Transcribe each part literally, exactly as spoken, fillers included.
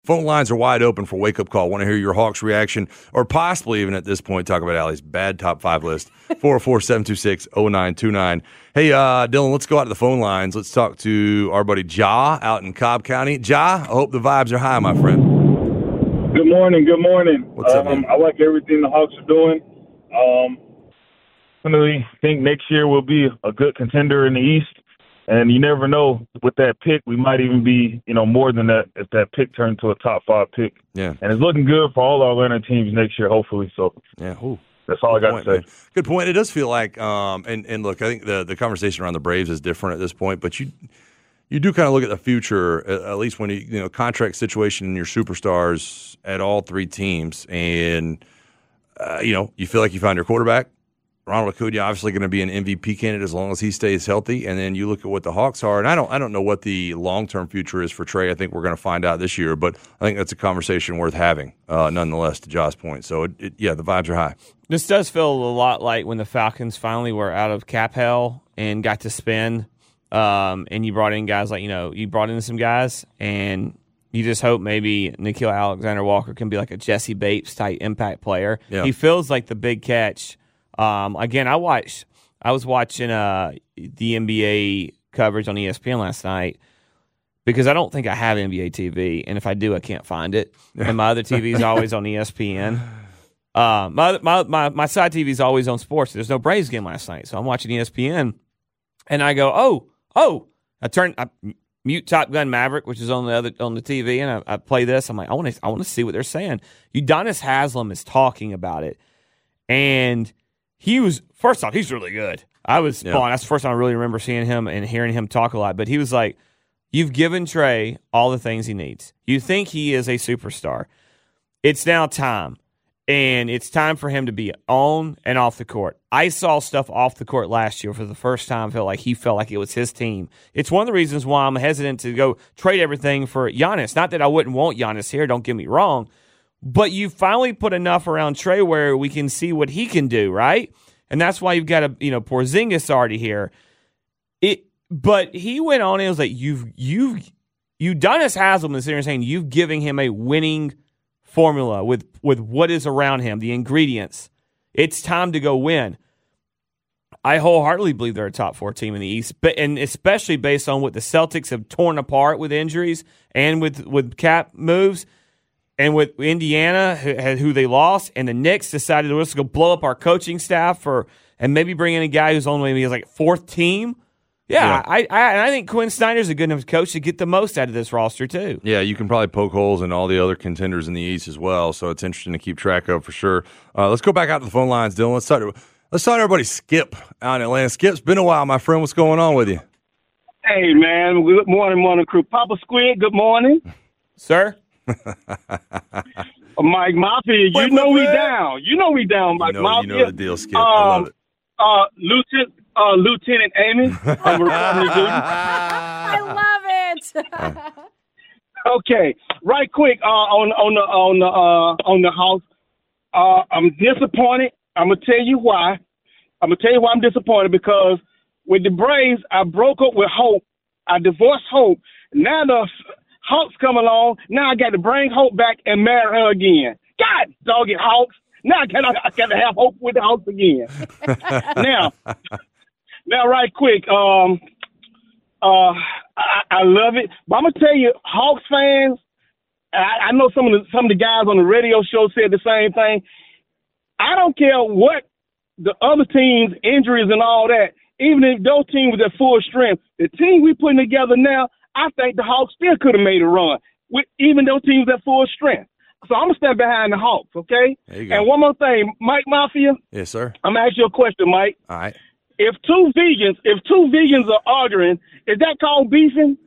Phone lines are wide open for Wake Up Call. Want to hear your Hawks reaction, or possibly even at this point talk about Allie's bad top five list. four oh four, seven two six, oh nine two nine. Hey, uh, Dylan, let's go out to the phone lines. Let's talk to our buddy Ja out in Cobb County. Ja, I hope the vibes are high, my friend. Good morning. Good morning. What's up, um, man? I like everything the Hawks are doing. Um, definitely think next year will be a good contender in the East. And you never know, with that pick, we might even be, you know, more than that if that pick turned to a top five pick. Yeah. And it's looking good for all our Atlanta teams next year, hopefully. So Yeah. Ooh. that's all Good I got point, to say. man. Good point. It does feel like, um, and, and look, I think the, the conversation around the Braves is different at this point, but you you do kind of look at the future, at, at least when you, you know, contract situation in your superstars at all three teams, and, uh, you know, you feel like you found your quarterback. Ronald Acuna obviously going to be an M V P candidate as long as he stays healthy, and then you look at what the Hawks are, and I don't I don't know what the long-term future is for Trey. I think we're going to find out this year, but I think that's a conversation worth having, uh, nonetheless, to Josh's point. So, it, it, yeah, the vibes are high. This does feel a lot like when the Falcons finally were out of cap hell and got to spend, um, and you brought in guys like, you know, you brought in some guys, and you just hope maybe Nickeil Alexander-Walker can be like a Jesse Bates-type impact player. Yeah. He feels like the big catch. Um, again, I watched. I was watching uh, the N B A coverage on E S P N last night because I don't think I have N B A T V, and if I do, I can't find it. And my other T V is always on E S P N. Uh, my, my my my side T V is always on sports. There's no Braves game last night, so I'm watching E S P N, and I go, oh, oh, I turn I mute Top Gun Maverick, which is on the other on the T V, and I, I play this. I'm like, I want to I want to see what they're saying. Udonis Haslem is talking about it, and he was, first off, he's really good. I was Yeah. fun. That's the first time I really remember seeing him and hearing him talk a lot. But he was like, you've given Trey all the things he needs. You think he is a superstar. It's now time. And it's time for him to be on and off the court. I saw stuff off the court last year for the first time. Felt like he felt like it was his team. It's one of the reasons why I'm hesitant to go trade everything for Giannis. Not that I wouldn't want Giannis here, don't get me wrong. But you finally put enough around Trey where we can see what he can do, right? And that's why you've got a, you know, Porzingis already here. It, but he went on and was like, "You've, you've, Udonis Haslem is here saying you've given him a winning formula with with what is around him, the ingredients. It's time to go win." I wholeheartedly believe they're a top four team in the East, but and especially based on what the Celtics have torn apart with injuries and with with cap moves. And with Indiana, who, who they lost, and the Knicks decided let's go blow up our coaching staff for, and maybe bring in a guy who's only maybe like fourth team. Yeah, Yeah. I, I and I think Quinn Snyder's a good enough coach to get the most out of this roster too. Yeah, you can probably poke holes in all the other contenders in the East as well, so it's interesting to keep track of for sure. Uh, let's go back out to the phone lines, Dylan. Let's start. Let's start everybody. Skip out in Atlanta. Skip's been a while, my friend. What's going on with you? Hey, man. Good morning, morning crew. Papa Squid, good morning. Sir? Mike Mafia, you Wait, know wait, we wait. down. You know we down, Mike You know, you Mafia. know the deal, Skip. I love it. Uh, Lieutenant, uh, Lieutenant Amy, I'm reporting to duty. I love it. Okay, right quick, uh, on on the on the uh, on the house. Uh, I'm disappointed. I'm gonna tell you why. I'm gonna tell you why I'm disappointed because with the Braves, I broke up with Hope. I divorced Hope. Now the Hawks come along. Now I got to bring Hope back and marry her again. God, dog it, Hawks. Now I got I got to have Hope with the Hawks again. now, now, right quick. Um, uh, I, I love it, but I'm gonna tell you, Hawks fans. I, I know some of the some of the guys on the radio show said the same thing. I don't care what the other teams' injuries and all that. Even if those teams were at full strength, the team we putting together now, I think the Hawks still could have made a run, with even those teams at full strength. So I'm going to stand behind the Hawks, okay? There you go. And one more thing, Mike Mafia, Yes, sir. I'm going to ask you a question, Mike. All right. If two vegans, if two vegans are arguing, is that called beefing?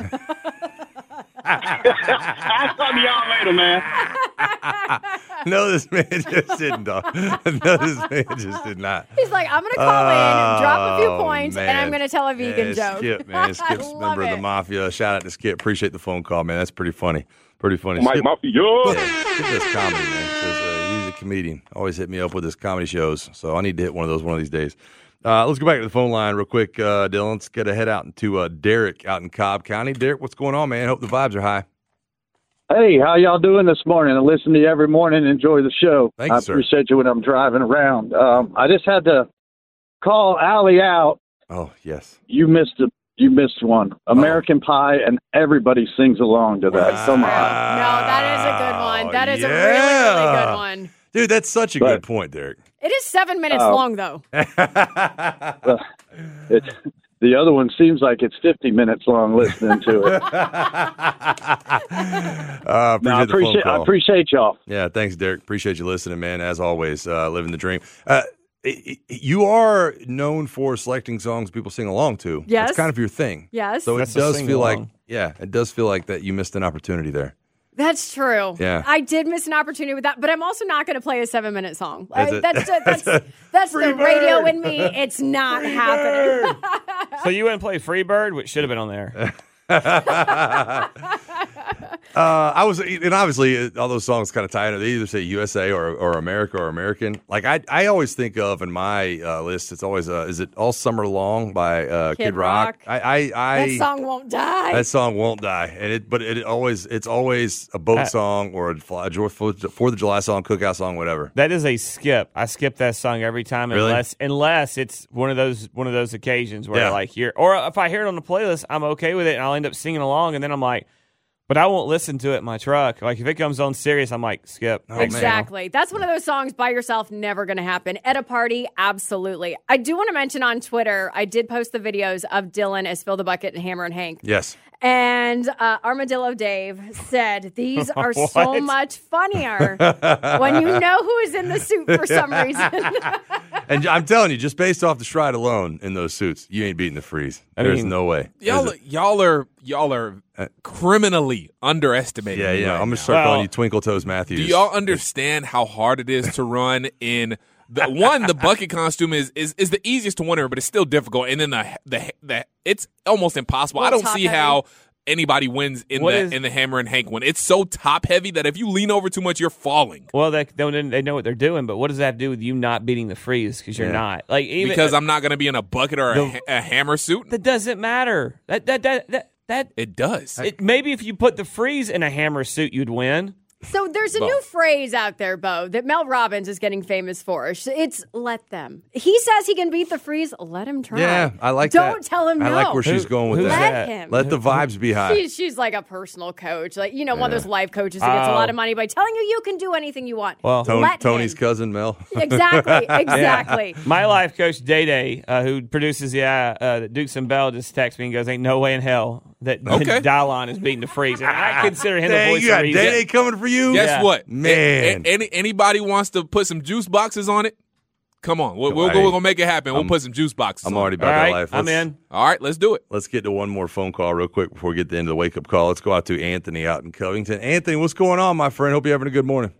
I'll talk to y'all later, man. No, this man just didn't, dog. No, this man just did not. He's like, I'm going to call in, drop a few Oh, points, and man. I'm going to tell a vegan yeah, joke. Skip, man. Skip's I a love member of the it. Mafia. Shout out to Skip. Appreciate the phone call, man. That's pretty funny. Pretty funny. Mike Skip, Mafia. yeah, Skip does comedy, man. Says, uh, he's a comedian. Always hit me up with his comedy shows. So I need to hit one of those one of these days. Uh, let's go back to the phone line real quick, uh, Dylan. Let's get a head out into uh, Derek out in Cobb County. Derek, what's going on, man? Hope the vibes are high. Hey, how y'all doing this morning? I listen to you every morning. Enjoy the show. Thank you, I sir. appreciate you when I'm driving around. Um, I just had to call Allie out. Oh, yes. You missed a, you missed one. American Pie, and everybody sings along to that. Come on. No, that is a good one. That is yeah. a really, really good one. Dude, that's such a But- good point, Derek. It is seven minutes Oh. long, though. Well, it's, the other one seems like it's fifty minutes long listening to it. Uh, appreciate No, I the phone appreciate, I call. appreciate y'all. Yeah, thanks, Derek. Appreciate you listening, man. As always, uh, living the dream. Uh, it, it- you are known for selecting songs people sing along to. Yes. It's kind of your thing. Yes. So That's it a does feel like, sing-along. yeah, it does feel like that you missed an opportunity there. That's true. Yeah. I did miss an opportunity with that, but I'm also not going to play a seven minute song. That's Uh, it. that's that's, That's that's, a that's free the radio bird. in me. It's not happening. So you wouldn't play Freebird, which should have been on there. Uh, I was, and obviously, uh, all those songs kind of tie into. They either say U S A or, or America or American. Like I, I always think of in my uh, list. It's always, uh, is it All Summer Long by uh, Kid, Kid Rock? Rock. I, I, I that song won't die. that song won't die, and it, but it always, it's always a boat Uh, song or a fly- Fourth of July song, cookout song, whatever. That is a skip. I skip that song every time, Really? unless unless it's one of those one of those occasions where Yeah. I like hear, or if I hear it on the playlist, I'm okay with it, and I'll end up singing along, and then I'm like, but I won't listen to it in my truck. Like if it comes on serious, I'm like, skip. Oh, man. Exactly. That's one of those songs by yourself, never going to happen. At a party, absolutely. I do want to mention on Twitter, I did post the videos of Dylan as Fill the Bucket and Hammer and Hank. Yes. And uh, Armadillo Dave said, these are so What? much funnier when you know who is in the suit for some reason. And I'm telling you, just based off the stride alone in those suits, you ain't beating the freeze. I There's mean, no way. Y'all, There's a- y'all are y'all are criminally underestimating. yeah, me yeah. right I'm gonna now. start Well, calling you Twinkle Toes Matthews. Do y'all understand how hard it is to run in the one? The bucket costume is, is is the easiest to wonder, but it's still difficult. And then the the, the it's almost impossible. I Well, don't top see heavy. how anybody wins in What the is- in the Hammer and Hank one. It's so top heavy that if you lean over too much, you're falling. Well, they they, they know what they're doing, but what does that have to do with you not beating the freeze? Because you're Yeah. not like even Because I'm not going to be in a bucket or a, The- ha- a hammer suit. that doesn't matter. That that that that. that It does. it, maybe if you put the freeze in a hammer suit, you'd win. So there's a Bo. new phrase out there, Bo, that Mel Robbins is getting famous for. It's let them. He says he can beat the freeze. Let him try. Yeah, I like Don't that. tell him I no. like where she's Who- going with who's that. Let that? him. Let the vibes be high. She's, she's like a personal coach. Like, you know, one of those life coaches who gets a Oh. lot of money by telling you you can do anything you want. Well, Tony- Let Tony's him. cousin Mel. Exactly. Exactly. My life coach Day Day, uh, who produces the uh, uh, Dukes and Bell, just texts me and goes, "Ain't no way in hell that Okay. Dylon is beating the freeze." And I consider him the Dang, voice you of got reason. Day Day coming for you. Guess Yeah. what, Man. A- a- any, anybody wants to put some juice boxes on it? Come on, we'll, we'll, Hey, we're gonna make it happen. We'll I'm- put some juice boxes. I'm on already it. about All that right, life. I'm Let's- in. All right, let's do it. Let's get to one more phone call real quick before we get to the end of the wake up call. Let's go out to Anthony out in Covington. Anthony, what's going on, my friend? Hope you're having a good morning.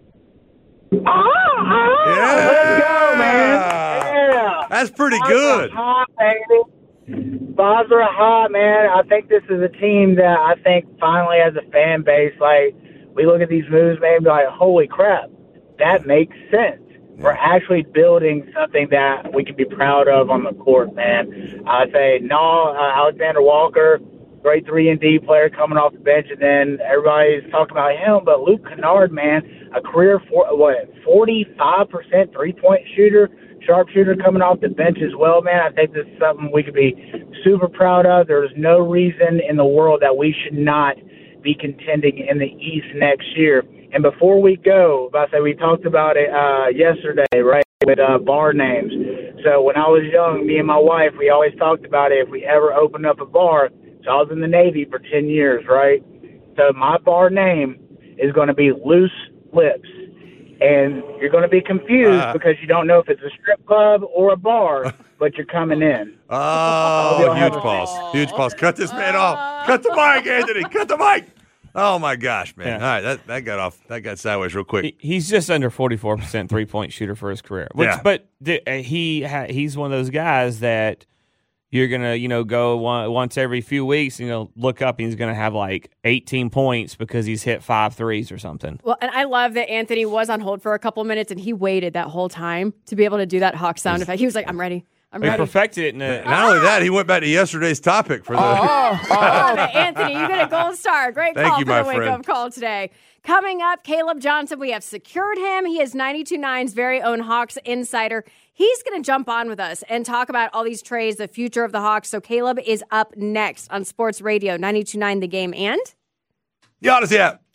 Ah, Yeah. Let's go, man. Yeah. That's pretty Bobs good. are hot, baby. Bobs are hot, man. I think this is a team that I think finally as a fan base, like, we look at these moves, man, and be like, holy crap, that makes sense. We're actually building something that we can be proud of on the court, man. I'd say, no, uh, Alexander Walker, great three and D player coming off the bench, and then everybody's talking about him, but Luke Kennard, man, a career, for, what, forty-five percent three-point shooter, sharpshooter coming off the bench as well, man. I think this is something we could be super proud of. There's no reason in the world that we should not be contending in the East next year. And before we go, I say we talked about it uh, yesterday, right, with uh, bar names. So when I was young, me and my wife, we always talked about it if we ever opened up a bar. So I was in the Navy for ten years, right? So my bar name is going to be Loose Lips. And you're going to be confused Uh. because you don't know if it's a strip club or a bar, but you're coming in. Oh, We'll huge have- pause. Huge pause. Cut this man off. Cut the mic, Anthony. Cut the mic. Oh, my gosh, man. Yeah. All right, that, that got off. That got sideways real quick. He- He's just under forty-four percent three-point shooter for his career. Which, Yeah. But th- uh, he ha- he's one of those guys that you're going to, you know, go one, once every few weeks and you'll look up and he's going to have like eighteen points because he's hit five threes or something. Well, and I love that Anthony was on hold for a couple minutes and he waited that whole time to be able to do that Hawk sound effect. He was like, I'm ready. I'm We ready. perfected it in a, Not only that, he went back to yesterday's topic for the. I love it. Anthony, you get a gold star. Great Thank call you, for my the wake-up friend. call today. Coming up, Caleb Johnson. We have secured him. He is ninety-two point nine's very own Hawks insider. He's going to jump on with us and talk about all these trades, the future of the Hawks. So Caleb is up next on Sports Radio ninety-two point nine The Game and The Odyssey app.